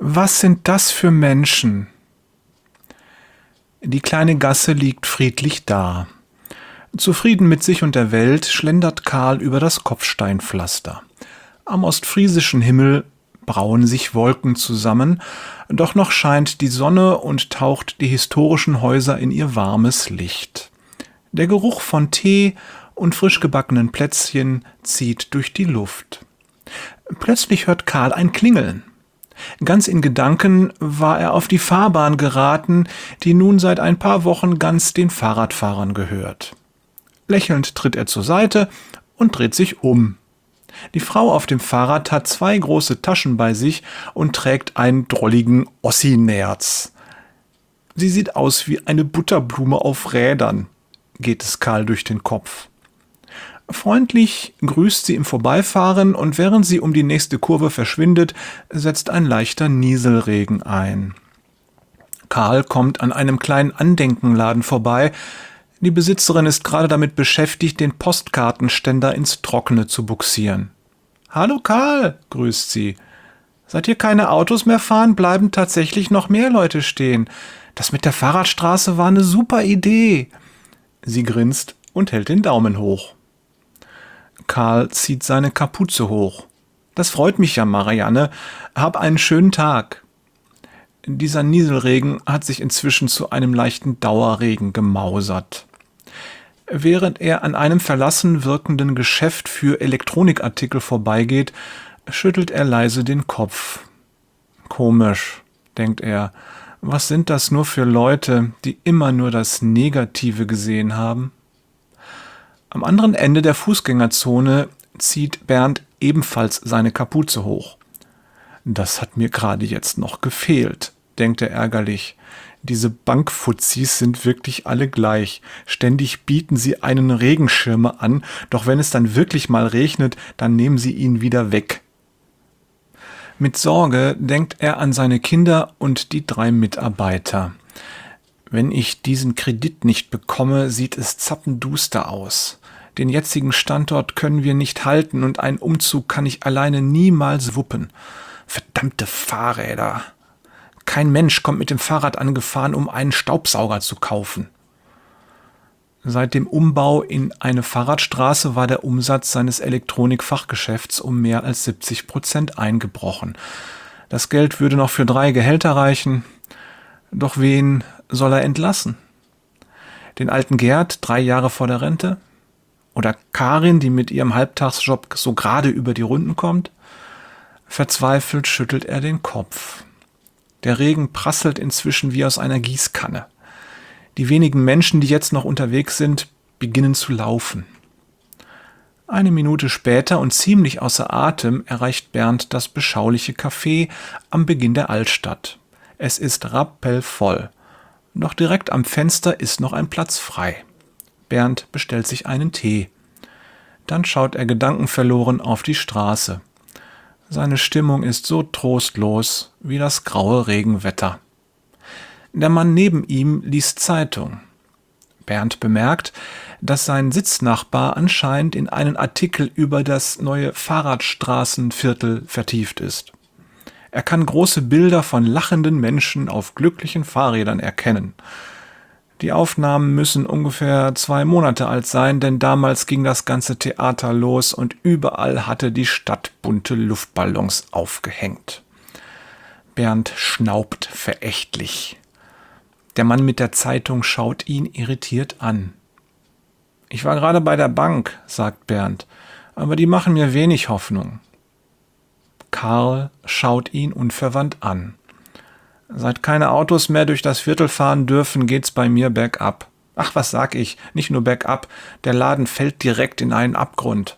Was sind das für Menschen? Die kleine Gasse liegt friedlich da. Zufrieden mit sich und der Welt schlendert Karl über das Kopfsteinpflaster. Am ostfriesischen Himmel brauen sich Wolken zusammen, doch noch scheint die Sonne und taucht die historischen Häuser in ihr warmes Licht. Der Geruch von Tee und frisch gebackenen Plätzchen zieht durch die Luft. Plötzlich hört Karl ein Klingeln. Ganz in Gedanken war er auf die Fahrbahn geraten, die nun seit ein paar Wochen ganz den Fahrradfahrern gehört. Lächelnd tritt er zur Seite und dreht sich um. Die Frau auf dem Fahrrad hat 2 große Taschen bei sich und trägt einen drolligen Ossi-Nerz. Sie sieht aus wie eine Butterblume auf Rädern, geht es Karl durch den Kopf. Freundlich grüßt sie im Vorbeifahren und während sie um die nächste Kurve verschwindet, setzt ein leichter Nieselregen ein. Karl kommt an einem kleinen Andenkenladen vorbei. Die Besitzerin ist gerade damit beschäftigt, den Postkartenständer ins Trockene zu bugsieren. »Hallo Karl«, grüßt sie. »Seit hier keine Autos mehr fahren, bleiben tatsächlich noch mehr Leute stehen. Das mit der Fahrradstraße war eine super Idee.« Sie grinst und hält den Daumen hoch. Karl zieht seine Kapuze hoch. »Das freut mich ja, Marianne. Hab einen schönen Tag.« Dieser Nieselregen hat sich inzwischen zu einem leichten Dauerregen gemausert. Während er an einem verlassen wirkenden Geschäft für Elektronikartikel vorbeigeht, schüttelt er leise den Kopf. Komisch, denkt er, was sind das nur für Leute, die immer nur das Negative gesehen haben? Am anderen Ende der Fußgängerzone zieht Bernd ebenfalls seine Kapuze hoch. Das hat mir gerade jetzt noch gefehlt, denkt er ärgerlich. Diese Bankfuzis sind wirklich alle gleich. Ständig bieten sie einen Regenschirm an, doch wenn es dann wirklich mal regnet, dann nehmen sie ihn wieder weg. Mit Sorge denkt er an seine Kinder und die 3 Mitarbeiter. Wenn ich diesen Kredit nicht bekomme, sieht es zappenduster aus. Den jetzigen Standort können wir nicht halten und einen Umzug kann ich alleine niemals wuppen. Verdammte Fahrräder! Kein Mensch kommt mit dem Fahrrad angefahren, um einen Staubsauger zu kaufen. Seit dem Umbau in eine Fahrradstraße war der Umsatz seines Elektronikfachgeschäfts um mehr als 70% eingebrochen. Das Geld würde noch für 3 Gehälter reichen. Doch wen soll er entlassen? Den alten Gerd, 3 Jahre vor der Rente? Oder Karin, die mit ihrem Halbtagsjob so gerade über die Runden kommt? Verzweifelt schüttelt er den Kopf. Der Regen prasselt inzwischen wie aus einer Gießkanne. Die wenigen Menschen, die jetzt noch unterwegs sind, beginnen zu laufen. Eine Minute später und ziemlich außer Atem erreicht Bernd das beschauliche Café am Beginn der Altstadt. Es ist rappelvoll. Doch direkt am Fenster ist noch ein Platz frei. Bernd bestellt sich einen Tee. Dann schaut er gedankenverloren auf die Straße. Seine Stimmung ist so trostlos wie das graue Regenwetter. Der Mann neben ihm liest Zeitung. Bernd bemerkt, dass sein Sitznachbar anscheinend in einen Artikel über das neue Fahrradstraßenviertel vertieft ist. Er kann große Bilder von lachenden Menschen auf glücklichen Fahrrädern erkennen. Die Aufnahmen müssen ungefähr 2 Monate alt sein, denn damals ging das ganze Theater los und überall hatte die Stadt bunte Luftballons aufgehängt. Bernd schnaubt verächtlich. Der Mann mit der Zeitung schaut ihn irritiert an. »Ich war gerade bei der Bank«, sagt Bernd, »aber die machen mir wenig Hoffnung.« Karl schaut ihn unverwandt an. »Seit keine Autos mehr durch das Viertel fahren dürfen, geht's bei mir bergab. Ach, was sag ich, nicht nur bergab, der Laden fällt direkt in einen Abgrund.«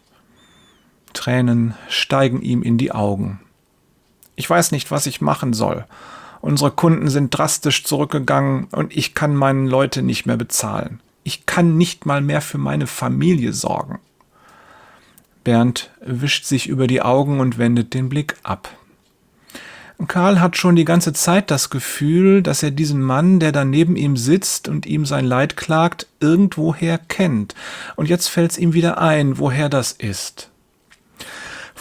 Tränen steigen ihm in die Augen. »Ich weiß nicht, was ich machen soll. Unsere Kunden sind drastisch zurückgegangen und ich kann meine Leute nicht mehr bezahlen. Ich kann nicht mal mehr für meine Familie sorgen.« Bernd wischt sich über die Augen und wendet den Blick ab. Karl hat schon die ganze Zeit das Gefühl, dass er diesen Mann, der da neben ihm sitzt und ihm sein Leid klagt, irgendwoher kennt. Und jetzt fällt es ihm wieder ein, woher das ist. Vor ein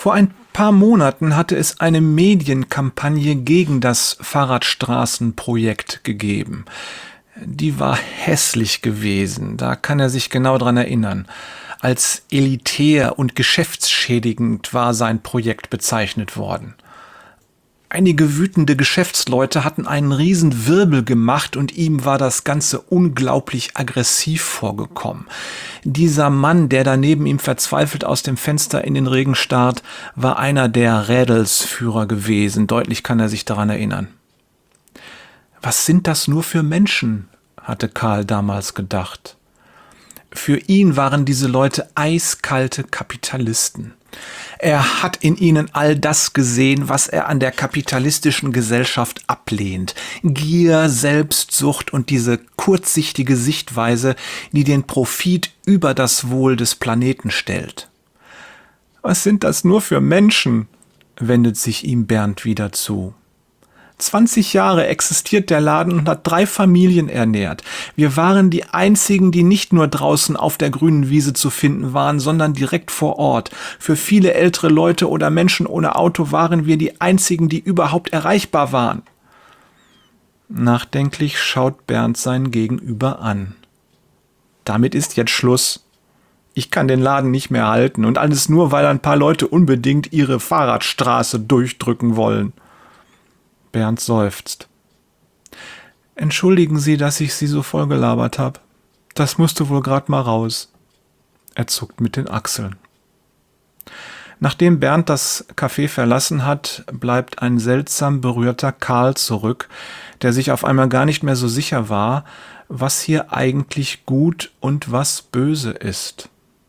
Paar Monaten hatte es eine Medienkampagne gegen das Fahrradstraßenprojekt gegeben. Die war hässlich gewesen, da kann er sich genau dran erinnern. Als elitär und geschäftsschädigend war sein Projekt bezeichnet worden. Einige wütende Geschäftsleute hatten einen riesen Wirbel gemacht und ihm war das Ganze unglaublich aggressiv vorgekommen. Dieser Mann, der da neben ihm verzweifelt aus dem Fenster in den Regen starrt, war einer der Rädelsführer gewesen. Deutlich kann er sich daran erinnern. Was sind das nur für Menschen, hatte Karl damals gedacht. Für ihn waren diese Leute eiskalte Kapitalisten. Er hat in ihnen all das gesehen, was er an der kapitalistischen Gesellschaft ablehnt. Gier, Selbstsucht und diese kurzsichtige Sichtweise, die den Profit über das Wohl des Planeten stellt. Was sind das nur für Menschen? Wendet sich ihm Bernd wieder zu. 20 Jahre existiert der Laden und hat 3 Familien ernährt. Wir waren die einzigen, die nicht nur draußen auf der grünen Wiese zu finden waren, sondern direkt vor Ort. Für viele ältere Leute oder Menschen ohne Auto waren wir die einzigen, die überhaupt erreichbar waren. Nachdenklich schaut Bernd sein Gegenüber an. Damit ist jetzt Schluss. Ich kann den Laden nicht mehr halten und alles nur, weil ein paar Leute unbedingt ihre Fahrradstraße durchdrücken wollen. Bernd seufzt. Entschuldigen Sie, dass ich Sie so vollgelabert habe. Das musste wohl gerade mal raus. Er zuckt mit den Achseln. Nachdem Bernd das Café verlassen hat, bleibt ein seltsam berührter Karl zurück, der sich auf einmal gar nicht mehr so sicher war, was hier eigentlich gut und was böse ist.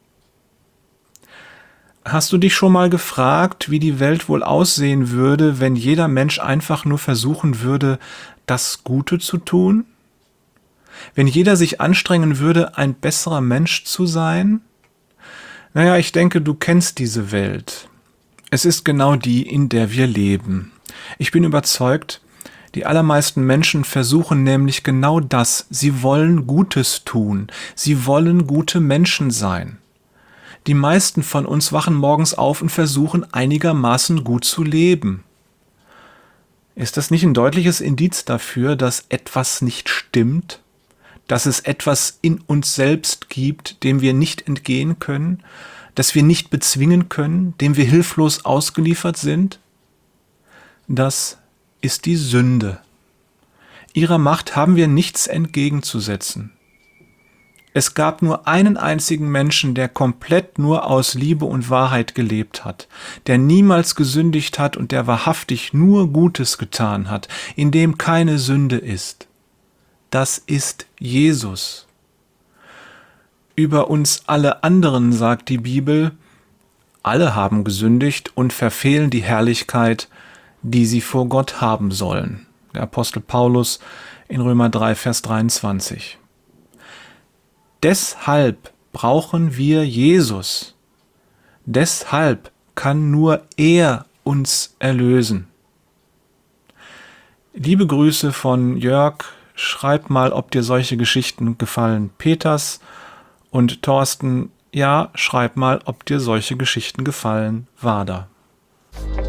Hast du dich schon mal gefragt, wie die Welt wohl aussehen würde, wenn jeder Mensch einfach nur versuchen würde, das Gute zu tun? Wenn jeder sich anstrengen würde, ein besserer Mensch zu sein? Naja, ich denke, du kennst diese Welt. Es ist genau die, in der wir leben. Ich bin überzeugt, die allermeisten Menschen versuchen nämlich genau das. Sie wollen Gutes tun. Sie wollen gute Menschen sein. Die meisten von uns wachen morgens auf und versuchen einigermaßen gut zu leben. Ist das nicht ein deutliches Indiz dafür, dass etwas nicht stimmt? Dass es etwas in uns selbst gibt, dem wir nicht entgehen können? Das wir nicht bezwingen können? Dem wir hilflos ausgeliefert sind? Das ist die Sünde. Ihrer Macht haben wir nichts entgegenzusetzen. Es gab nur einen einzigen Menschen, der komplett nur aus Liebe und Wahrheit gelebt hat, der niemals gesündigt hat und der wahrhaftig nur Gutes getan hat, in dem keine Sünde ist. Das ist Jesus. Über uns alle anderen sagt die Bibel, alle haben gesündigt und verfehlen die Herrlichkeit, die sie vor Gott haben sollen. Der Apostel Paulus in Römer 3, Vers 23. Deshalb brauchen wir Jesus. Deshalb kann nur er uns erlösen. Liebe Grüße von Jörg. Schreib mal, ob dir solche Geschichten gefallen. Peters und Thorsten, ja, schreib mal, ob dir solche Geschichten gefallen. Wader.